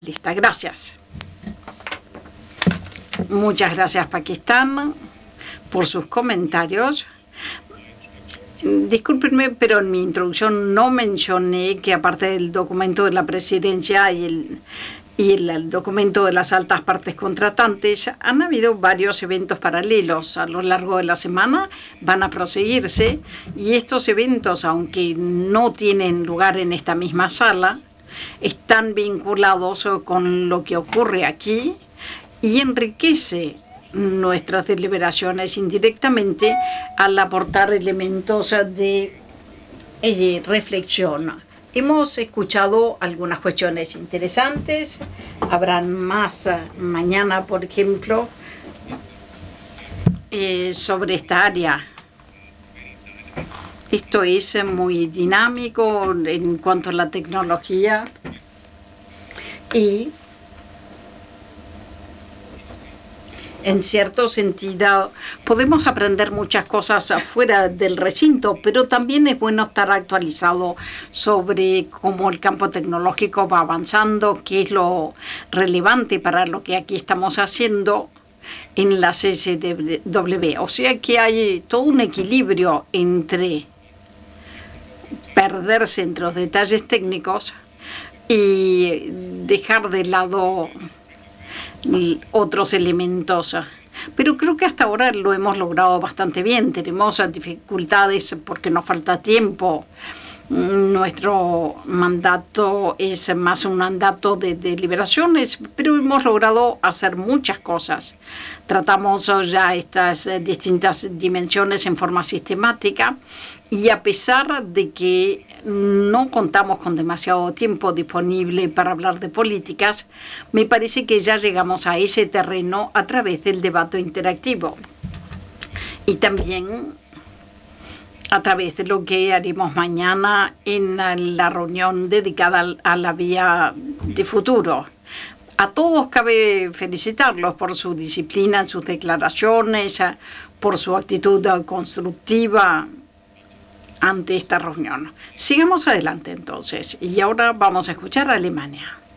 Lista, gracias. Muchas gracias, Pakistán, por sus comentarios. Discúlpenme, pero en mi introducción no mencioné que aparte del documento de la presidencia y el documento de las altas partes contratantes, han habido varios eventos paralelos a lo largo de la semana, van a proseguirse, y estos eventos, aunque no tienen lugar en esta misma sala, están vinculados con lo que ocurre aquí y enriquece nuestras deliberaciones indirectamente al aportar elementos de reflexión. Hemos escuchado algunas cuestiones interesantes, habrán más mañana, por ejemplo, sobre esta área. Esto es muy dinámico en cuanto a la tecnología y en cierto sentido podemos aprender muchas cosas afuera del recinto, pero también es bueno estar actualizado sobre cómo el campo tecnológico va avanzando, qué es lo relevante para lo que aquí estamos haciendo en la CSW. O sea que hay todo un equilibrio entre perderse entre los detalles técnicos y dejar de lado otros elementos. Pero creo que hasta ahora lo hemos logrado bastante bien. Tenemos dificultades porque nos falta tiempo. Nuestro mandato es más un mandato de deliberaciones, pero hemos logrado hacer muchas cosas. Tratamos ya estas distintas dimensiones en forma sistemática y a pesar de que no contamos con demasiado tiempo disponible para hablar de políticas, me parece que ya llegamos a ese terreno a través del debate interactivo. Y también a través de lo que haremos mañana en la reunión dedicada a la vía de futuro. A todos cabe felicitarlos por su disciplina en sus declaraciones, por su actitud constructiva ante esta reunión. Sigamos adelante entonces y ahora vamos a escuchar a Alemania.